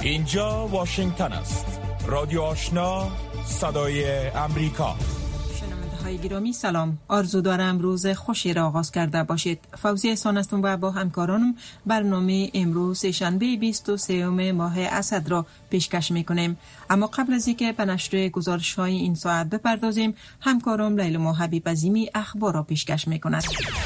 اینجا واشنگتن است. رادیو آشنا، صدای امریکا. های گرامی سلام، آرزو دارم روز خوشی را آغاز کرده باشید. فوزی احسان هستم و با همکارانم برنامه امروز شنبه 23 ماه اسد را پیشکش میکنیم. اما قبل از اینکه به نشر گزارش های این ساعت بپردازیم، همکارم لیلما حبیب عظیمی اخبار را پیشکش میکند.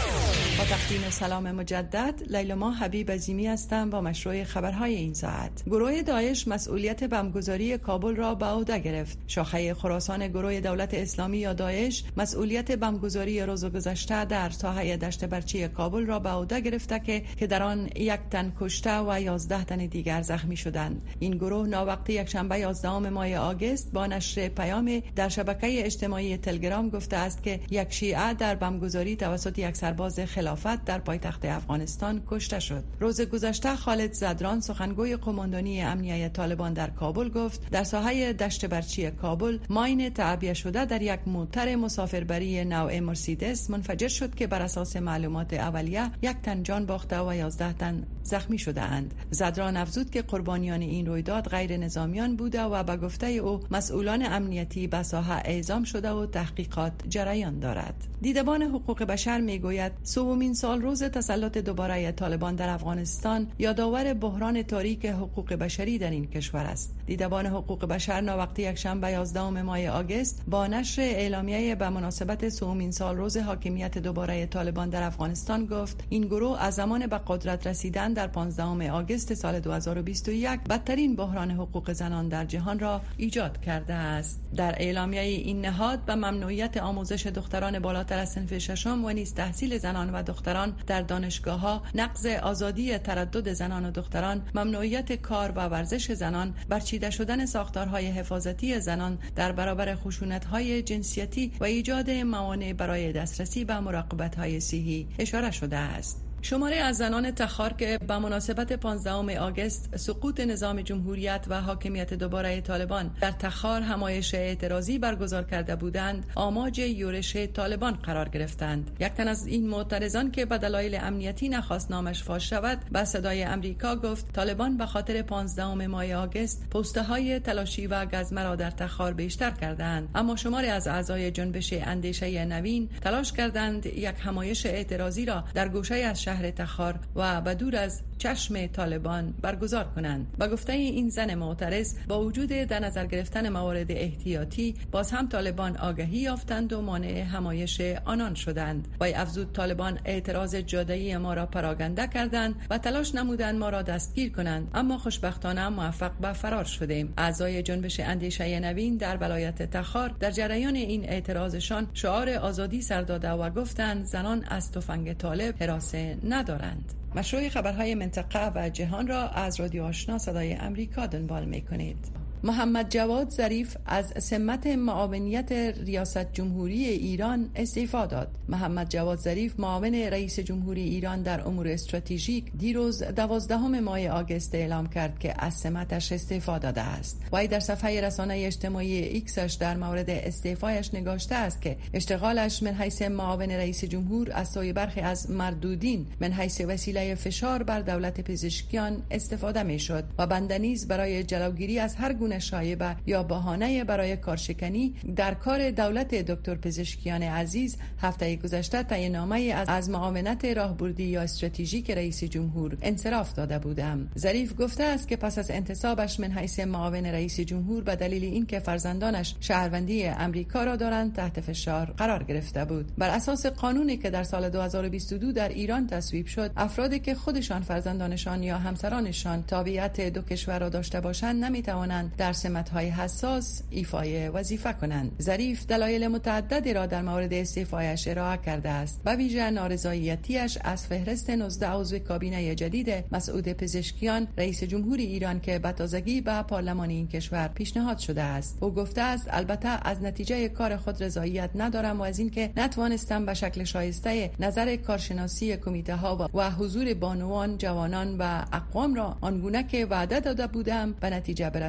با تقدیم سلام مجدد، لیلما حبیب عظیمی هستم با مشروع خبرهای این ساعت. گروه داعش مسئولیت بمبگذاری کابل را به عهده گرفت. شاخه خراسان گروه دولت اسلامی یا داعش مسئولیت بمبگذاری روز گذشته در ساحه دشت برچی کابل را به عهده گرفته که در آن 1 تن کشته و 11 تن دیگر زخمی شدند. این گروه ناوقت یکشنبه 11 ماه آگوست با نشر پیام در شبکه اجتماعی تلگرام گفته است که یک شیعه در بمبگذاری توسط یک سرباز خلافت در پایتخت افغانستان کشته شد. روز گذشته خالد زدران سخنگوی قماندانی امنیه طالبان در کابل گفت در ساحه دشت برچی کابل ماین تعبیه شده در یک موتر مسافربری نوع مرسیدس منفجر شد که بر اساس معلومات اولیه 1 تن جان باخته و 11 تن زخمی شده اند. زدران افزود که قربانیان این رویداد غیر نظامیان بوده و به گفته او مسئولان امنیتی به ساحه اعزام شده و تحقیقات جریان دارد. دیدبان حقوق بشر میگوید سومین سال روز تسلط دوباره طالبان در افغانستان یادآور بحران تاریک حقوق بشری در این کشور است. دیدبان حقوق بشر ناوقت یکشنبه 11 ماه آگوست با نشر اعلامیه به مناسبت سومین سال روز حاکمیت دوباره طالبان در افغانستان گفت این گروه از زمان به قدرت رسیدن در 15 آگوست سال 2021 بدترین بحران حقوق زنان در جهان را ایجاد کرده است. در اعلامیه این نهاد به ممنوعیت آموزش دختران بالاتر از صنف ششم و نیز تحصیل زنان و دختران در دانشگاه‌ها، نقض آزادی تردد زنان و دختران، ممنوعیت کار و ورزش زنان، برچیده شدن ساختارهای حفاظتی زنان در برابر خشونت‌های جنسیتی و ایجاد موانع برای دسترسی به مراقبت‌های صحی اشاره شده است. شماره از زنان تخار که به مناسبت 15 آگوست سقوط نظام جمهوریت و حاکمیت دوباره طالبان در تخار همایش اعتراضی برگزار کرده بودند، آماج یورش طالبان قرار گرفتند. 1 تن از این معترضان که به دلایل امنیتی نخواست نامش فاش شود، به صدای امریکا گفت طالبان به خاطر 15 ماه آگوست پوسته‌های تلاشی و گزمه را در تخار بیشتر کردند، اما شماری از اعضای جنبش اندیشه نوین تلاش کردند یک همایش اعتراضی را در گوشه از شهر تخار و به دور از چشم طالبان برگزار کنند. با گفته این زن معترض، با وجود در نظر گرفتن موارد احتیاطی، باز هم طالبان آگاهی یافتند و مانع همایش آنان شدند. وی افزود طالبان اعتراض جاده‌ای ما را پراگنده کردند و تلاش نمودند ما را دستگیر کنند، اما خوشبختانه موفق به فرار شدیم. اعضای جنبش اندیشه نوین در ولایت تخار در جریان این اعتراضشان شعار آزادی سر داده و گفتند زنان از تفنگ طالب هراسه ندارند. مشروع خبرهای منطقه و جهان را از رادیو آشنا صدای امریکا دنبال می‌کنید. محمد جواد ظریف از سمت معاونیت ریاست جمهوری ایران استعفا داد. محمد جواد ظریف معاون رئیس جمهوری ایران در امور استراتژیک دیروز 12 ماه آگوست اعلام کرد که از سمتش استعفا داده است. وی در صفحه رسانه اجتماعی ایکسش در مورد استعفایش نگاشته است که اشتغالش من حیث معاون رئیس جمهور از سوی برخی از مردودین من حیث وسیله فشار بر دولت پزشکیان استفاده می‌شد و بنده نیز برای جلوگیری از هر گونه شایبه یا بهانه برای کارشکنی در کار دولت دکتر پزشکیان عزیز هفته گذشته تعیین‌نامه از معاونت راهبردی یا استراتژیک رئیس جمهور انصراف داده بودم. ظریف گفته است که پس از انتصابش من حیث معاون رئیس جمهور به دلیل اینکه فرزندانش شهروندی امریکا را دارند تحت فشار قرار گرفته بود. بر اساس قانونی که در سال 2022 در ایران تصویب شد، افرادی که خودشان، فرزندانشان یا همسرانشان تابعیت دو کشور را داشته باشند نمی‌توانند در سمت‌های حساس ایفای وظیفه کنند. ظریف دلایل متعددی را در مورد استعفایش ارائه کرده است. به ویژه نارضایتیش از فهرست 19 عضو کابینه جدید مسعود پزشکیان رئیس جمهوری ایران که به تازگی به پارلمان این کشور پیشنهاد شده است. او گفته است البته از نتیجه کار خود رضایت ندارم و از اینکه نتوانستم به شکل شایسته نظر کارشناسی کمیته ها و حضور بانوان، جوانان و اقوام را آنگونه که وعده داده بودم به نتیجه برسانم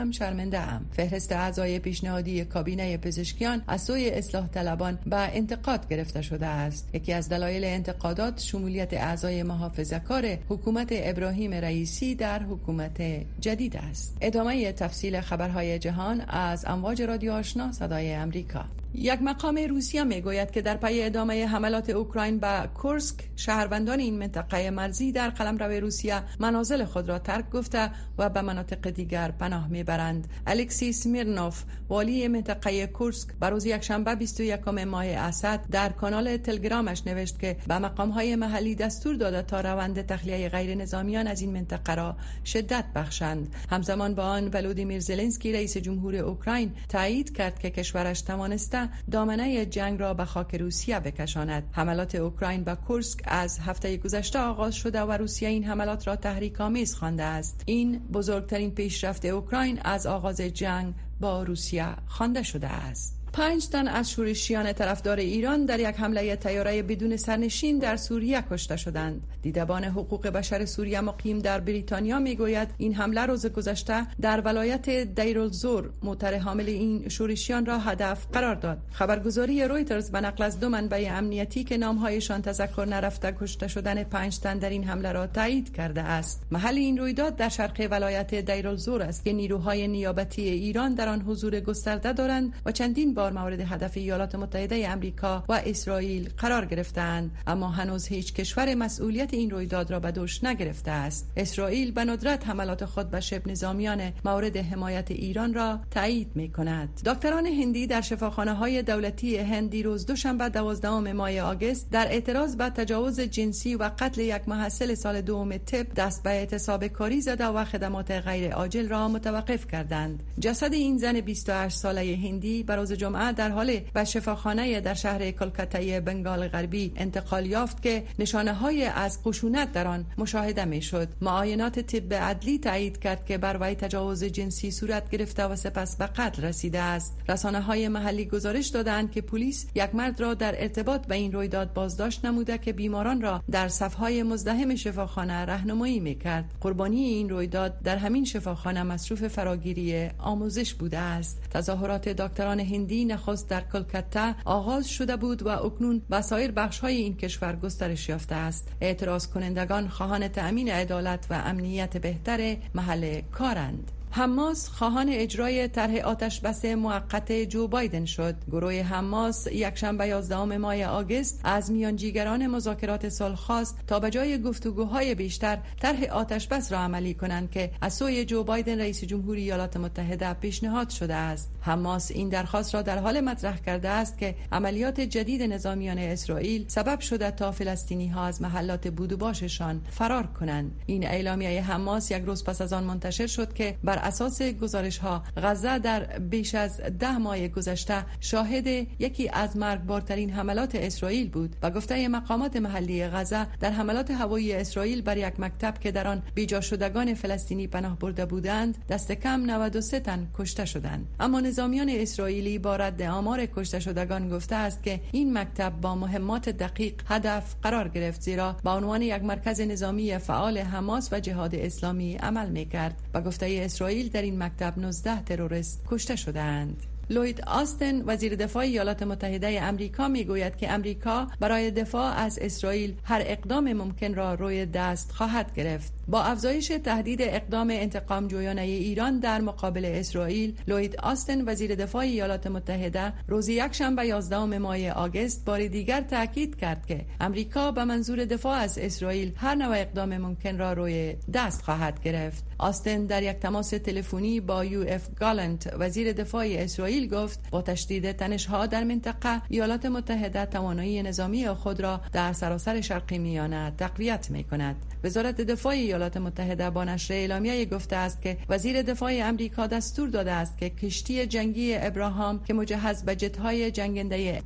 هم شرمنده ام. فهرست اعضای پیشنهادی کابینه پزشکیان از سوی اصلاح طلبان به انتقاد گرفته شده است. یکی از دلایل انتقادات شمولیت اعضای محافظه‌کار حکومت ابراهیم رئیسی در حکومت جدید است. ادامه تفصیل خبرهای جهان از امواج رادیو آشنا صدای امریکا. یک مقام روسیه میگوید که در پی ادامه حملات اوکراین به کورسک، شهروندان این منطقه مرزی در قلمرو روسیه منازل خود را ترک گفته و به مناطق دیگر پناه میبرند. الکسی سمیرنوف، والی منطقه کورسک، بر روز یکشنبه 21 ماه اسد در کانال تلگرامش نوشت که به مقام‌های محلی دستور داده تا روند تخلیه غیر نظامیان از این منطقه را شدت بخشند. همزمان با آن ولودیمیر زلنسکی رئیس جمهور اوکراین تایید کرد که کشورش توانسته دامنه جنگ را به خاک روسیه بکشاند. حملات اوکراین به کورسک از هفته گذشته آغاز شده و روسیه این حملات را تحریک‌آمیز خوانده است. این بزرگترین پیشرفت اوکراین از آغاز جنگ با روسیه خوانده شده است. 5 تن از شورشیان طرفدار ایران در یک حمله طیاره بدون سرنشین در سوریه کشته شدند. دیدبان حقوق بشر سوریه مقیم در بریتانیا میگوید این حمله روز گذشته در ولایت دیرالزور موتر حامل این شورشیان را هدف قرار داد. خبرگزاری رویترز به نقل از 2 منبع امنیتی که نامهایشان تذکر نرفته کشته شدن 5 تن در این حمله را تایید کرده است. محل این رویداد در شرق ولایت دیرالزور است که نیروهای نیابتی ایران در آن حضور گسترده دارند و چندین بار مورد هدف ایالات متحده آمریکا و اسرائیل قرار گرفتند، اما هنوز هیچ کشور مسئولیت این رویداد را به دوش نگرفته است. اسرائیل به ندرت حملات خود به شبه نظامیان مورد حمایت ایران را تایید می‌کند. دکتران هندی در شفاخانه‌های دولتی هند دیروز دوشنبه 12 ماه آگوست در اعتراض به تجاوز جنسی و قتل یک محصل سال دوم طب دست به اعتصاب کاری زده و خدمات غیر عاجل را متوقف کردند. جسد این زن 28 ساله هندی به روز جمعه در حال به شفاخانه در شهر کلکته بنگال غربی انتقال یافت که نشانه‌های از خشونت در آن مشاهده می‌شد. معاینات طب عدلی تایید کرد که بر وی تجاوز جنسی صورت گرفته و سپس به قتل رسیده است. رسانه‌های محلی گزارش دادند که پلیس یک مرد را در ارتباط با این رویداد بازداشت نموده که بیماران را در صف‌های مزدحم شفاخانه راهنمایی می‌کرد. قربانی این رویداد در همین شفاخانه مصروف فراگیری آموزش بوده است. تظاهرات دکتران هندی نخست در کلکته آغاز شده بود و اکنون به سایر بخش‌های این کشور گسترش یافته است. اعتراض کنندگان خواهان تأمین عدالت و امنیت بهتر محل کارند. حماس خواهان اجرای طرح آتش بس موقت جو بایدن شد. گروه حماس یکشنبه 11 ماه آگوست از میانجیگران مذاکرات صلح خواست تا به جای گفتگوهای بیشتر طرح آتش بس را عملی کنند که از سوی جو بایدن رئیس جمهوری ایالات متحده پیشنهاد شده است. حماس این درخواست را در حال مطرح کرده است که عملیات جدید نظامیان اسرائیل سبب شده تا فلسطینی‌ها از محلات بود و باششان فرار کنند. این اعلامیه حماس یک روز پس از آن منتشر شد که بر اساس گزارش‌ها غزه در بیش از 10 ماه گذشته شاهد یکی از مرگبارترین حملات اسرائیل بود. با گفته مقامات محلی غزه در حملات هوایی اسرائیل بر یک مکتب که در آن بیجا شدگان فلسطینی پناه برده بودند دست کم 93 تن کشته شدند. اما نظامیان اسرائیلی با رد آمار کشته شدگان گفته است که این مکتب با مهمات دقیق هدف قرار گرفت، زیرا با عنوان یک مرکز نظامی فعال حماس و جهاد اسلامی عمل می‌کرد. با گفته اسرائیل در این مکتب 19 تروریست کشته شدند. لوید آستن وزیر دفاع ایالات متحده آمریکا میگوید که آمریکا برای دفاع از اسرائیل هر اقدام ممکن را روی دست خواهد گرفت. با افزایش تهدید اقدام انتقام جویانه ایران در مقابل اسرائیل، لوید آستن وزیر دفاع ایالات متحده روز یکشنبه 11 ماه آگوست بار دیگر تاکید کرد که آمریکا به منظور دفاع از اسرائیل هر نوع اقدام ممکن را روی دست خواهد گرفت. آستن در یک تماس تلفنی با یو.اف. گالنت وزیر دفاع اسرائیل گفت با تشدید تنش‌ها در منطقه ایالات متحده توانایی نظامی خود را در سراسر شرق میانه تقویت می‌کند. وزارت دفاع ایالات متحده با نشر اعلامیه گفته است که وزیر دفاع آمریکا دستور داده است که کشتی جنگی ابراهام که مجهز به جت‌های جنگنده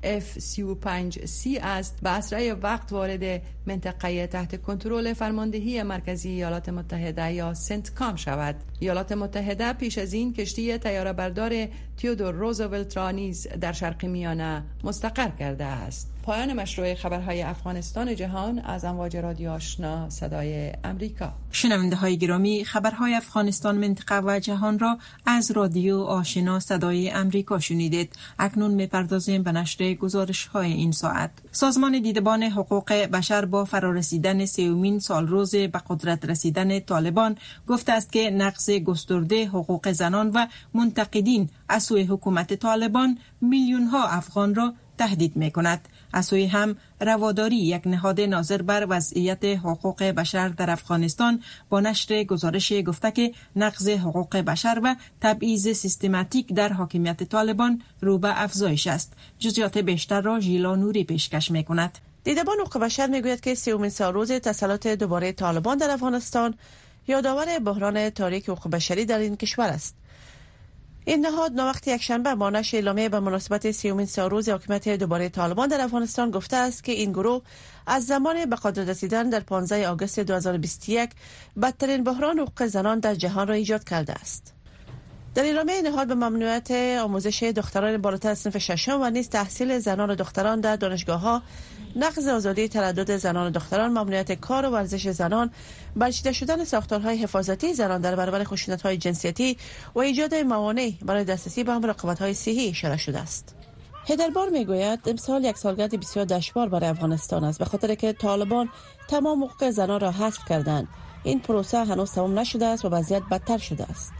F-35C است به اسرع وقت وارد منطقه تحت کنترل فرماندهی مرکزی ایالات متحده یا سنتکام شود. ایالات متحده پیش از این کشتی طیاره‌بردار تئودور روزولت را نیز در شرق میانه مستقر کرده است. پایان مشروع خبرهای افغانستان جهان از امواج رادیو آشنا صدای امریکا. شنونده های گرامی، خبرهای افغانستان، منطقه و جهان را از رادیو آشنا صدای امریکا شنیدید. اکنون می‌پردازیم به نشر گزارش های این ساعت. سازمان دیدبان حقوق بشر با فرارسیدن 3مین سالروز به قدرت رسیدن طالبان گفته است که نقض گسترده حقوق زنان و منتقدین از سوی حکومت طالبان میلیون ها افغان را تهدید می‌کند. از سوی هم رواداری، یک نهاد ناظر بر وضعیت حقوق بشر در افغانستان، با نشر گزارش گفته که نقض حقوق بشر و تبعیض سیستماتیک در حاکمیت طالبان رو به افزایش است. جزئیات بیشتر را ژیلا نوری پیشکش می‌کند. دیدبان حقوق بشر میگوید که 3مین سالروز تسلط دوباره طالبان در افغانستان یادآور بحران تاریک حقوق بشری در این کشور است. این نهاد نوقت یکشنبه با نشر اعلامیه به مناسبت 3مین سالروز حکومت دوباره طالبان در افغانستان گفته است که این گروه از زمان به قدرت رسیدن در 15 آگوست 2021 بدترین بحران حقوق زنان در جهان را ایجاد کرده است. در اعلامیه نهاد به ممنوعیت آموزش دختران بالاتر از صنف ششم و نیز تحصیل زنان و دختران در دانشگاه‌ها، نقض آزادی تردد زنان و دختران، ممنوعیت کار و ورزش زنان، برچیده شدن ساختارهای حفاظتی زنان در برابر خشونت‌های جنسیتی و ایجاد موانع برای دسترسی به مراقبت‌های صحی اشاره شده است. هیدربار میگوید امسال یک سالگرد بسیار دشوار برای افغانستان است، به خاطر که طالبان تمام حقوق زنان را حذف کردند. این پروسه هنوز تمام نشده است و وضعیت بدتر شده است.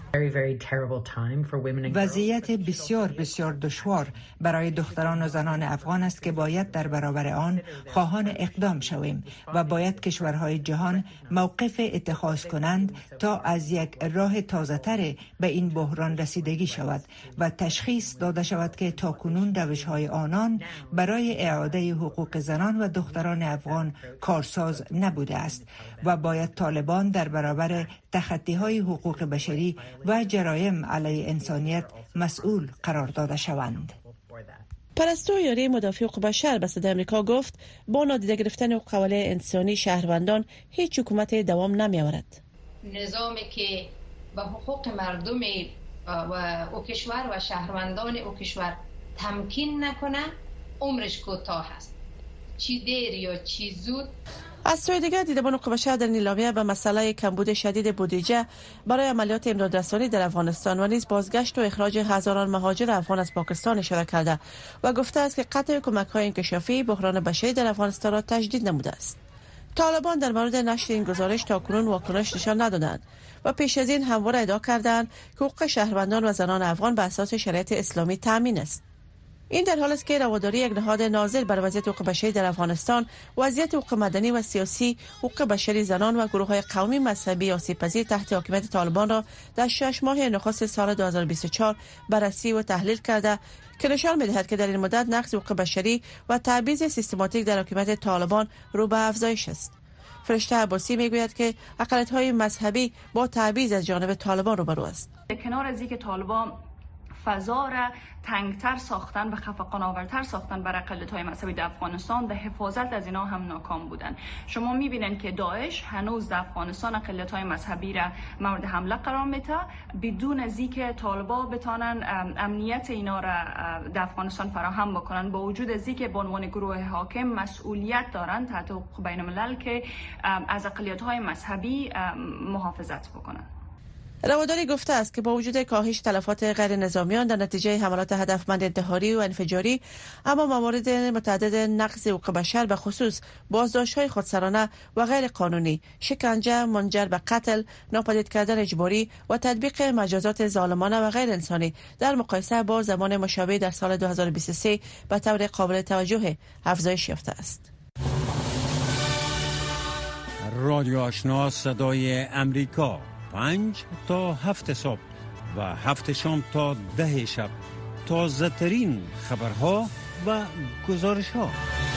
وضعیت بسیار دشوار برای دختران و زنان افغان است که باید در برابر آن خواهان اقدام شویم و باید کشورهای جهان موقف اتخاذ کنند تا از یک راه تازه‌تر به این بحران رسیدگی شود و تشخیص داده شود که تاکنون روش‌های آنان برای اعاده حقوق زنان و دختران افغان کارساز نبوده است و باید طالبان در برابر تخطی‌های حقوق بشری و جرایم علیه انسانیت مسئول قرار داده شوند. پرستو یاری مدافع حقوق بشر به صدای آمریکا گفت با نادیده گرفتن حقوق انسانی شهروندان هیچ حکومت دوام نمی‌آورد. نظامی که به حقوق مردم و او کشور و شهروندان او کشور تمکین نکنه عمرش کوتاه است، چی دیر یا چی زود. از سوی دیگر دیدبان حقوق بشر در اعلامیه به مسئله کمبود شدید بودجه برای عملیات امدادرسانی در افغانستان و نیز بازگشت و اخراج هزاران مهاجر افغان از پاکستان اشاره کرده و گفته است که قطع کمک‌های انکشافی بحران بشری در افغانستان را تجدید نموده است. طالبان در مورد نشر این گزارش تاکنون واکنش نشان ندادند و پیش از این همواره ادعا کردند که حقوق شهروندان و زنان افغان به اساس شریعت اسلامی تامین است. این در حالی است که رواداری یک نهاد ناظر بر وضعیت حقوق بشری در افغانستان، وضعیت حقوق مدنی و سیاسی، حقوق بشری زنان و گروه‌های قومی مذهبی آسیب‌پذیر تحت حاکمیت طالبان را در 6 ماه نخست سال 2024 بررسی و تحلیل کرده که نشان می‌دهد که در این مدت نقض حقوق بشری و تبعیض سیستماتیک در حکومت طالبان رو به افزایش است. فرشته عباسی میگوید که اقلیت‌های مذهبی با تبعیض از جانب طالبان روبرو است. کنار از اینکه طالبان فضا را تنگتر ساختن و خفقان آورتر ساختن برای اقلیت‌های مذهبی در افغانستان، در حفاظت از اینا هم ناکام بودن. شما می‌بینید که داعش هنوز در افغانستان اقلیت‌های مذهبی را مورد حمله قرار میده بدون از اینکه طالبان بتانن امنیت اینا را در افغانستان فراهم بکنن، با وجود از اینکه به عنوان گروه حاکم مسئولیت دارن تحت حقوق بین‌الملل که از اقلیت‌های مذهبی محافظت بکنن. رواداری گفته است که با وجود کاهش تلفات غیر نظامیان در نتیجه حملات هدفمند انتحاری و انفجاری، اما موارد متعدد نقض حقوق بشر به خصوص بازداشت‌های خودسرانه و غیر قانونی، شکنجه منجر به قتل، ناپدید کردن اجباری و تطبیق مجازات ظالمانه و غیر انسانی در مقایسه با زمان مشابه در سال 2023 به طور قابل توجه افزایش یافته است. رادیو آشنا صدای امریکا 5 تا 7 صبح و 7 شام تا 10 شب تازه ترین خبرها و گزارش ها.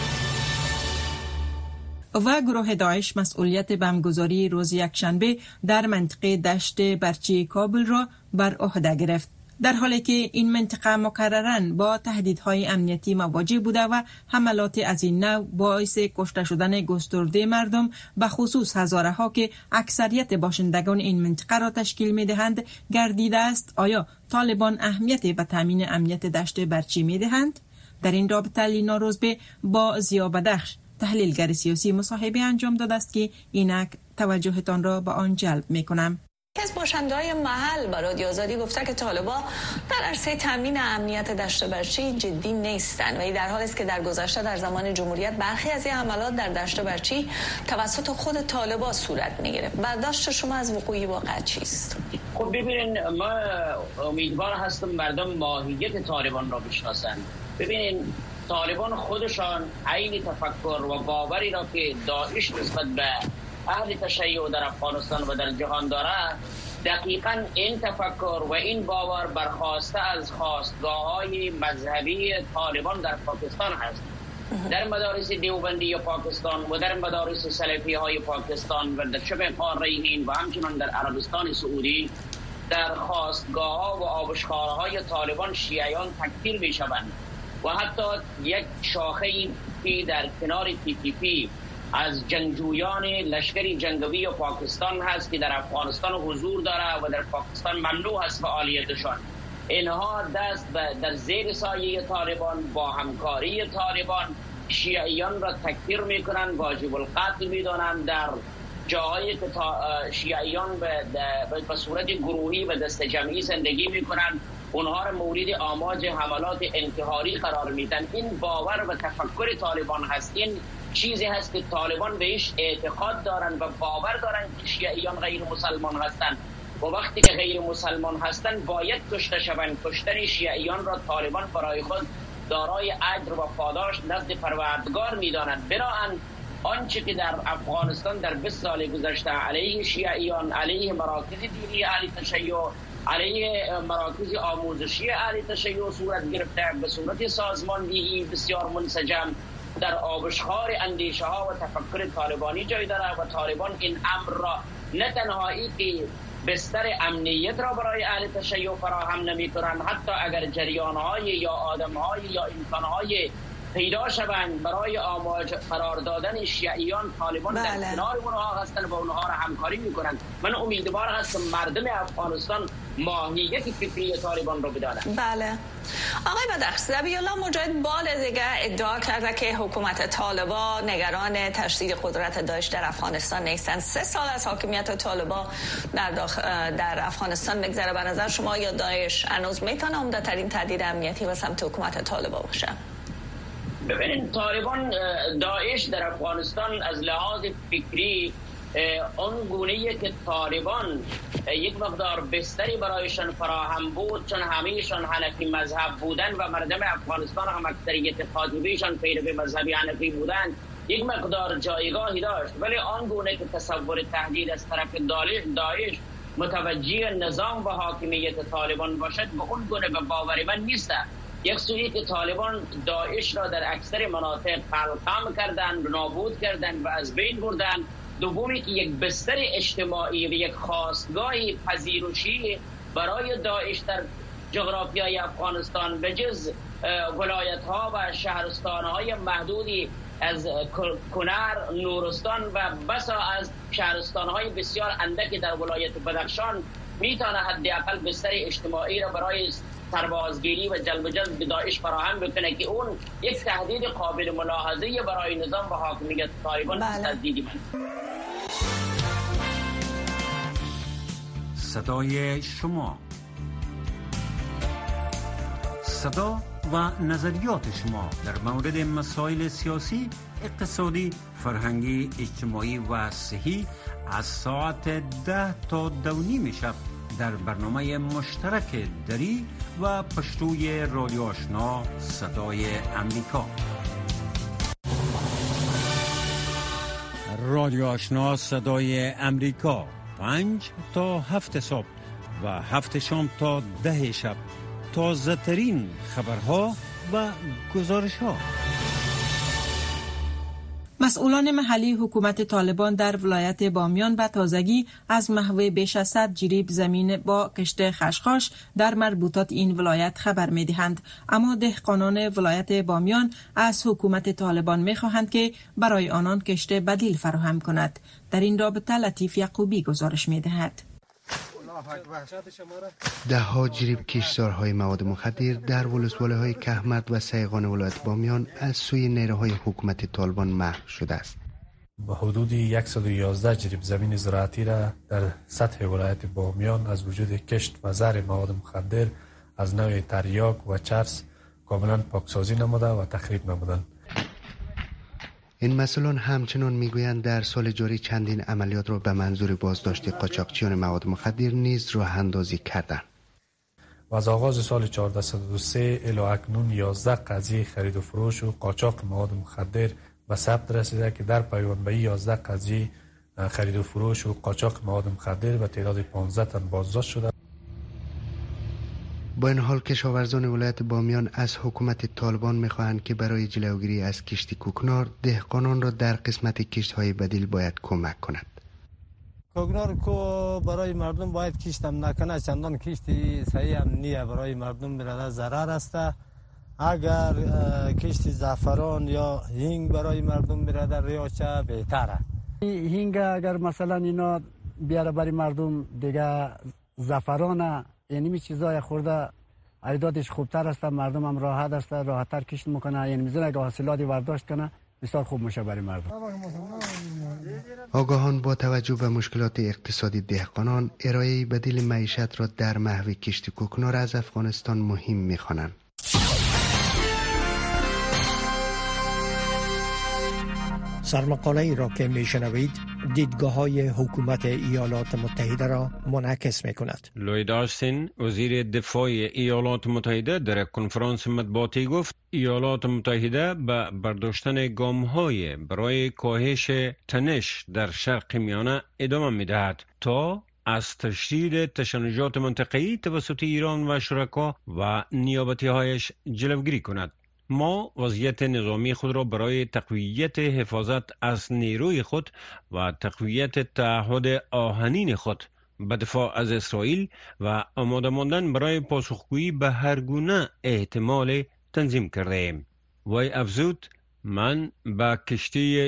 و گروه داعش مسئولیت بمبگذاری روز یکشنبه در منطقه دشت برچی کابل را بر عهده گرفت، در حالی که این منطقه مکرراً با تهدیدهای امنیتی مواجه بوده و حملات از این نوع باعث کشته شدن گسترده مردم به خصوص هزاره ها که اکثریت باشندگان این منطقه را تشکیل می دهند گردیده است. آیا طالبان اهمیت به تامین امنیت دشت برچی می دهند؟ در این رابطه لینا روزبه با ضیا بدخش تحلیلگر سیاسی مصاحبه انجام داده است که اینک توجهتان را به آن جلب میکنم. از باشنده‌های محل با رادیو آزادی گفته که طالبان در عرصه تامین امنیت دشت برچی جدی نیستند و این در حالی است که در گذشته در زمان جمهوریت برخی از این حملات در دشت برچی توسط خود طالبان صورت می‌گرفت. برداشت شما از وقوع واقعا چیست؟ خب ببینین، ما امیدوار هستم مردم ماهیت طالبان را بشناسند. ببینین، طالبان خودشان عین تفکر و باوری را که داعش نسبت به اهل تشیع در افغانستان و در جهان داره، دقیقاً این تفکر و این باور برخواسته از خواستگاه‌های مذهبی طالبان در پاکستان هست. در مدارس دیوبندی پاکستان و در مدارس سلفی های پاکستان و در شبه قاره هند و همچنان در عربستان سعودی در خواستگاه‌ها و آبشخوارهای طالبان شیعیان تکفیر می‌شوند و حتی یک شاخه‌ای که در کنار TTP از جنگجویان لشکر جنگی پاکستان هست که در افغانستان حضور داره و در پاکستان ممنوع هست فعالیتشان، اینها دست در زیر سایه طالبان با همکاری طالبان شیعیان را تکفیر میکنن، واجب القتل میدانند. در جاهایی که شیعیان به صورت گروهی و دست جمعی زندگی میکنن، اونها را مورد آماج حملات انتحاری قرار میدن. این باور و تفکر طالبان هست. این چیزی هست که طالبان بهش اعتقاد دارن و باور دارن که شیعیان غیر مسلمان هستند و وقتی که غیر مسلمان هستند باید کشته شوند. کشتن شیعیان را طالبان برای خود دارای اجر و پاداش نزد پروردگار میدانند. بنابراین آنچه که در افغانستان در 20 سال گذشته علیه شیعیان، علیه مراکز دینی اهل تشیع، علیه مراکز آموزشی اهل تشیع صورت گرفته، به صورت سازماندهی بسیار منسجم در آبشخوار اندیشه ها و تفکر طالبانی جای داره و طالبان این امر را نه تنهایی که بستر امنیت را برای اهل تشیع فراهم نمی کنند، حتی اگر جریان های یا آدم های یا انسان های پیدا شوند برای آماج قرار دادن شیعیان، طالبان در کنار اونها هستند و اونها را همکاری میکنند. من امیدوار هستم مردم افغانستان ماهیت فکری طالبان رو بدانند. بله. آقای بدخش، ذبیح الله مجاهد بال دیگه ادعا کرده که حکومت طالبان نگران تشدید قدرت داعش در افغانستان نیستند. 3 سال از حاکمیت طالبان در افغانستان بگذره. به نظر شما یا داعش هنوز میتونه عمده ترین تهدید امنیتی به سمت حکومت طالبان باشه؟ ببینید، طالبان داعش در افغانستان از لحاظ فکری اون گونه‌ای که طالبان یک مقدار بستری برایشان فراهم بود، چون همه‌شان حنفی مذهب بودن و مردم افغانستان هم اکثریت خاطبیشان پیرو مذهبی حنفی بودن، یک مقدار جایگاهی داشت. ولی آن گونه که تصور تهدید از طرف داعش متوجه نظام و حاکمیت طالبان باشد، به اون گونه به باور من نیست. یک سویی که طالبان داعش را در اکثر مناطق قلقم کردن، نابود کردن و از بین بردن. دومی که یک بستر اجتماعی و یک خواستگاهی پذیرشی برای داعش در جغرافیای افغانستان به جز ولایت‌ها و شهرستان‌های محدودی از کنر، نورستان و بسا از شهرستان‌های بسیار اندکی در ولایت بدخشان میتونه حداقل بستر اجتماعی را برای سربازگیری و جلب به داعش فراهم بکنه که اون یک تهدید قابل ملاحظه برای نظام و حاکمیت طالبان است. از دیدی من صدای شما، صدا و نظریات شما در مورد مسائل سیاسی، اقتصادی، فرهنگی، اجتماعی و صحی از ساعت 10 تا 2:30 شب در برنامه مشترک دری و پشتوی رادیو آشنا صدای امریکا. رادیو آشنا صدای امریکا 5 تا 7 صبح و 7 شام تا 10 شب تازه ترین خبرها و گزارش ها. مسئولان محلی حکومت طالبان در ولایت بامیان به تازگی از محو بیش از 100 جریب زمین با کشت خشخاش در مربوطات این ولایت خبر می دهند. اما دهقانان ولایت بامیان از حکومت طالبان می خواهند که برای آنان کشت بدیل فراهم کند. در این رابطه لطیف یعقوبی گزارش می دهد. ده ها جریب کشتزارهای مواد مخدر در ولسوالی‌های کهمرد و سیغان ولایت بامیان از سوی نیروهای حکومت طالبان محو شده است. به حدود 111 جریب زمین زراعتی را در سطح ولایت بامیان از وجود کشت و زر مواد مخدر از نوع تریاک و چرس کاملا پاکسازی نموده و تخریب نمودند. این مسئولان همچنان میگویند در سال جاری چندین عملیات را به منظور بازداشت قاچاقچیان مواد مخدر نیز راه اندازی کردند. و از آغاز سال 1403 الی اکنون 11 قضیه خرید و فروش و قاچاق مواد مخدر به ثبت رسیده که در پیوند به 11 قضیه خرید و فروش و قاچاق مواد مخدر به تعداد 15 تن بازداشت شده. با این حال کشاورزان ولایت بامیان از حکومت طالبان می‌خواهند که برای جلوگیری از کشت کوکنار دهقانان را در قسمت کشت‌های بدیل باید کمک کند. کوکنار کو برای مردم باید کشتم نکنه، چندان کشتی صحیح هم نیه، برای مردم برادر ضرر است. اگر کشت زعفران یا هینگ برای مردم برادر ریاچه بهتره. هینگ اگر مثلا اینا بیاره برای مردم دیگه زعفران یعنی می چیزای خورده عیداتش خوبتر است، مردم هم راحت است، راحت‌تر کشت میکنه، یعنی میزنه اگه حاصلاتی برداشت کنه بسیار خوب میشه برای مردم. آگاهان با توجه به مشکلات اقتصادی دهقانان ارائه بدیل معیشت را در محو کشت کوکنار از افغانستان مهم می‌خوانند. سرمقاله ای را که میشنوید دیدگاه های حکومت ایالات متحده را منعکس می کند. لوید آستین وزیر دفاع ایالات متحده در کنفرانس مطبوعاتی گفت ایالات متحده به برداشتن گام‌های برای کاهش تنش در شرق میانه ادامه می‌دهد تا از تشدید تشنجات منطقه‌ای توسط ایران و شرکا و نیابتی‌هایش جلوگیری کند. ما وضعیت نظامی خود را برای تقویت حفاظت از نیروی خود و تقویت تعهد آهنین خود به دفاع از اسرائیل و آماده ماندن برای پاسخگویی به هر گونه احتمال تنظیم کرده ایم. وی افزود من با کشتی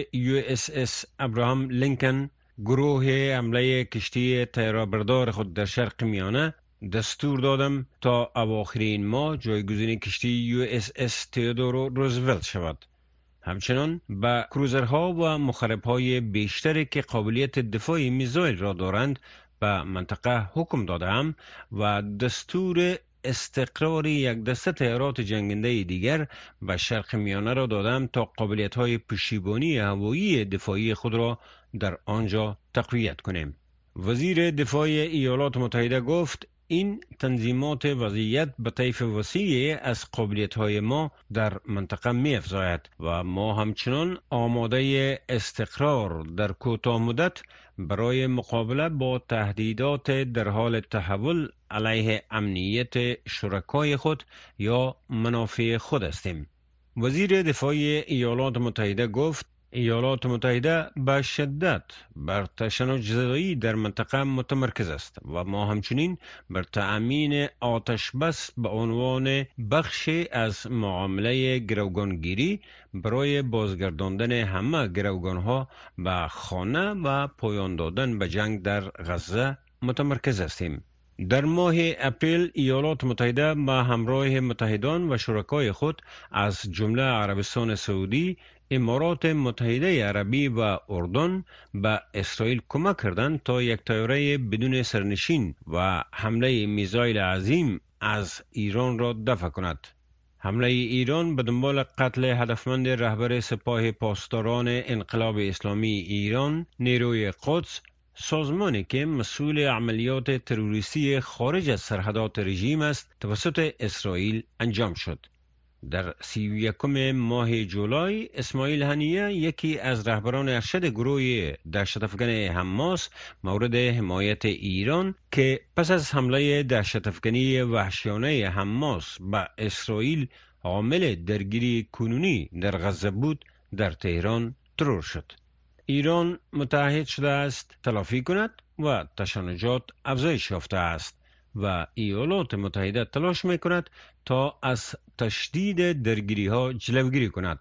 USS ابراهام لینکن گروه حمله کشتی تیره‌بردار خود در شرق میانه دستور دادم تا اواخر این ماه جایگزین کشتی USS تئودور روزولت شود. همچنان به کروزرها و مخرب‌های بیشتری که قابلیت دفاع میزایل را دارند به منطقه حکم دادم و دستور استقرار یک دسته طیارات جنگنده دیگر به شرق میانه را دادم تا قابلیت‌های پشتیبانی هوایی دفاعی خود را در آنجا تقویت کنیم. وزیر دفاع ایالات متحده گفت این تنظیمات وضعیت به طیف وسیع از قابلیت‌های ما در منطقه می‌افزاید و ما همچنان آماده استقرار در کوتاه مدت برای مقابله با تهدیدات در حال تحول علیه امنیت شرکای خود یا منافع خود هستیم. وزیر دفاع ایالات متحده گفت ایالات متحده به شدت بر تشنج زدایی در منطقه متمرکز است و ما همچنین بر تأمین آتش بس به عنوان بخشی از معامله گروگانگیری برای بازگرداندن همه گروگانها به خانه و پایان دادن به جنگ در غزه متمرکز هستیم. در ماه اپریل ایالات متحده به همراه متحدان و شرکای خود از جمله عربستان سعودی، امارات متحده عربی و اردن به اسرائیل کمک کردند تا یک طیاره بدون سرنشین و حمله میزایل عظیم از ایران را دفع کند. حمله ایران به دنبال قتل هدفمند رهبر سپاه پاسداران انقلاب اسلامی ایران نیروی قدس، سازمانی که مسئول عملیات تروریستی خارج از سرحدات رژیم است، توسط اسرائیل انجام شد. در 31 ماه جولای اسماعیل هنیه، یکی از رهبران ارشد گروه دهشت‌افکن حماس مورد حمایت ایران که پس از حمله دهشت‌افکنی وحشیانه حماس به اسرائیل عامل درگیری کنونی در غزه بود، در تهران ترور شد. ایران متعهد شده است تلافی کند و تشنجات افزایش یافته است و ایالات متحده تلاش می‌کند تا از تشدید درگیری ها جلوگیری کند،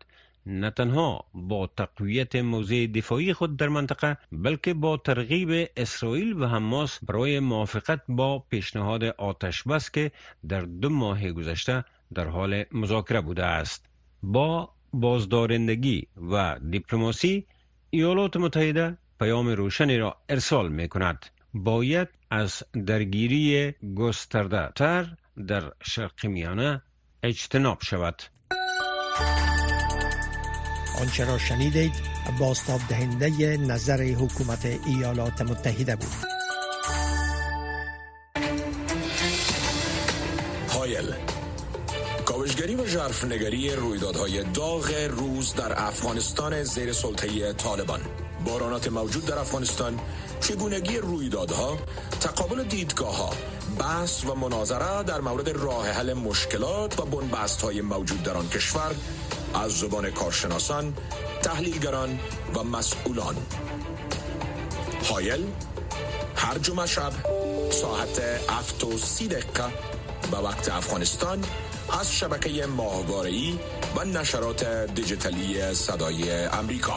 نه تنها با تقویت موضع دفاعی خود در منطقه بلکه با ترغیب اسرائیل و حماس برای موافقت با پیشنهاد آتش بس که در 2 ماه گذشته در حال مذاکره بوده است. با بازدارندگی و دیپلماسی ایالات متحده پیام روشنی را ارسال می کند. باید از درگیری گسترده تر در شرق میانه اجتناب شود. آنچه را شنیدید بازتاب دهنده نظر حکومت ایالات متحده بود. هایل، کاوشگری و ژرفنگری رویدادهای داغ روز در افغانستان زیر سلطه طالبان، بحرانات موجود در افغانستان، چگونگی رویدادها، تقابل دیدگاه‌ها، بحث و مناظره در مورد راه حل مشکلات و بنبست‌های موجود در آن کشور از زبان کارشناسان، تحلیلگران و مسئولان. هایل هر جمعه شب ساعت 7:30 به وقت افغانستان از شبکه ماهواره‌ای و نشرات دیجیتالی صدای امریکا.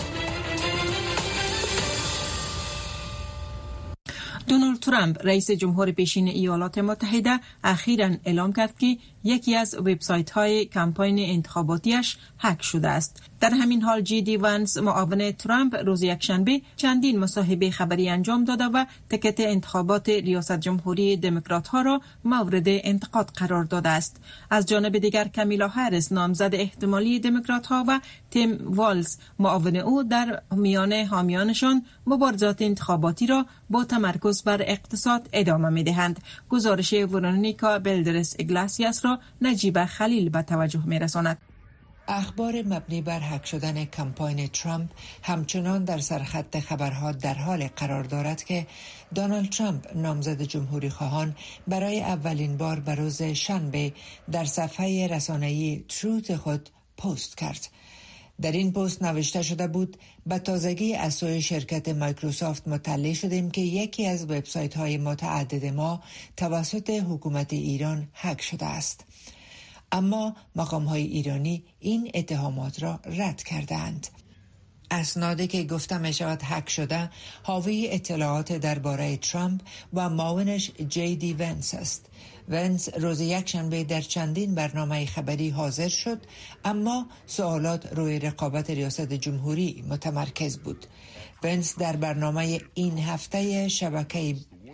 دونالد ترامپ رئیس جمهور پیشین ایالات متحده اخیراً اعلام کرد که یکی از وبسایت‌های کمپاین انتخاباتیش هک شده است. در همین حال جی دی ونس معاون ترامپ روز یکشنبه چندین مصاحبه خبری انجام داده و تکت انتخابات ریاست جمهوری دموکرات‌ها را مورد انتقاد قرار داده است. از جانب دیگر کامیلا هریس نامزد احتمالی دموکرات‌ها و تیم والز معاون او در میان حامیانشان مبارزات انتخاباتی را با تمرکز بر اقتصاد ادامه می‌دهند. گزارش ورونیکا بلدرس اگلاسیاس را نجیب خلیل به توجه می‌رساند. اخبار مبنی بر هک شدن کمپاین ترامپ همچنان در سرخط خبرها در حال قرار دارد که دونالد ترامپ نامزد جمهوری خواهان برای اولین بار به روز شنبه در صفحه رسانه‌ای تروت خود پست کرد. در این پست نوشته شده بود: به تازگی از سوی شرکت مایکروسافت مطلع شدیم که یکی از وبسایت‌های متعدد ما توسط حکومت ایران هک شده است. اما مقام‌های ایرانی این اتهامات را رد کردند. اسنادی که گفته می شود هک شده حاوی اطلاعات درباره ترامپ و معاونش جی دی ونس است. ونس روز یکشنبه در چندین برنامه خبری حاضر شد، اما سوالات روی رقابت ریاست جمهوری متمرکز بود. ونس در برنامه این هفته شبکه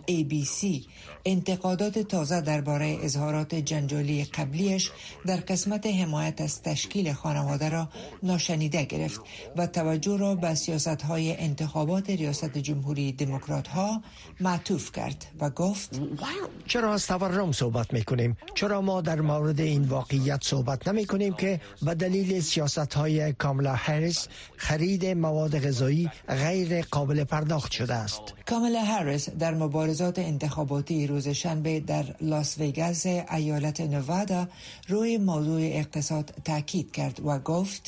ABC انتقادات تازه درباره اظهارات جنجالی قبلیش در قسمت حمایت از تشکیل خانواده را ناشنیده گرفت و توجه را به سیاست‌های انتخابات ریاست جمهوری دموکرات‌ها معطوف کرد و گفت: چرا از تورم صحبت می‌کنیم؟ چرا ما در مورد این واقعیت صحبت نمی‌کنیم که به دلیل سیاست‌های کامالا هریس خرید مواد غذایی غیر قابل پرداخت شده است؟ کامالا هریس در مبارزات انتخاباتی روز شنبه در لاس وگاس ایالت نوادا روی موضوع اقتصاد تاکید کرد و گفت: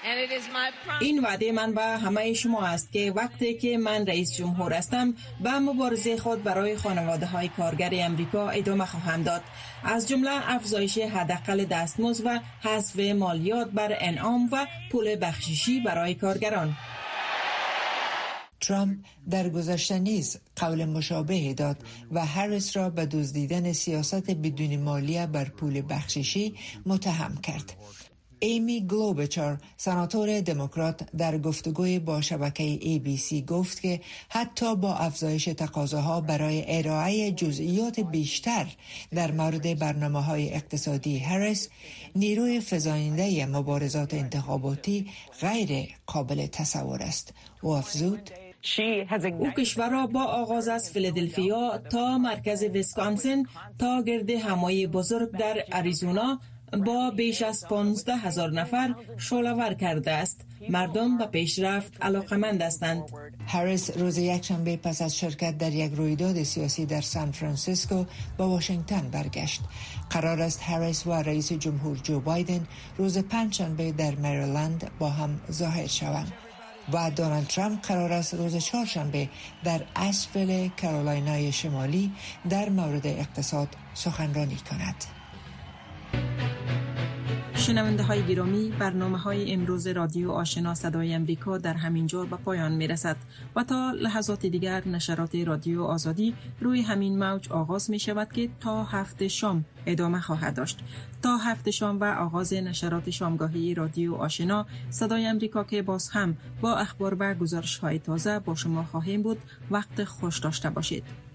این وعده من به همه شما است که وقتی که من رئیس جمهور هستم به مبارزه خود برای خانواده‌های کارگر امریکا ادامه خواهم داد، از جمله افزایش حداقل دستمزد و حذف مالیات بر انعام و پول بخششی برای کارگران. ترامپ در گذشته نیز قول مشابه داد و هریس را به دزدیدن سیاست بدون مالیه بر پول بخششی متهم کرد. ایمی گلوبچار سناتور دموکرات در گفتگوی با شبکه ABC گفت که حتی با افزایش تقاضاها برای ارائه جزئیات بیشتر در مورد برنامه‌های اقتصادی هریس، نیروی فزاینده مبارزات انتخاباتی غیر قابل تصور است. و افزود: او کشور را با آغاز از فیلادلفیا تا مرکز ویسکانسین تا گرد همای بزرگ در اریزونا با بیش از 15,000 نفر شعله‌ور کرده است. مردم به پیشرفت علاقه‌مند هستند. هریس روز یکشنبه پس از شرکت در یک رویداد سیاسی در سان فرانسیسکو به واشنگتن برگشت. قرار است هریس و رئیس جمهور جو بایدن روز پنجشنبه در مریلند با هم ظاهر شوند. و دونالد ترامپ قرار است روز چهارشنبه در اشویل کارولینای شمالی در مورد اقتصاد سخنرانی کند. شنونده های گرامی، برنامه های امروز رادیو آشنا صدای امریکا در همین جا به پایان می رسد و تا لحظات دیگر نشرات رادیو آزادی روی همین موج آغاز می شود که تا 7 شام ادامه خواهد داشت. تا 7 شام و آغاز نشرات شامگاهی رادیو آشنا صدای امریکا که باز هم با اخبار و گزارش های تازه با شما خواهیم بود. وقت خوش داشته باشید.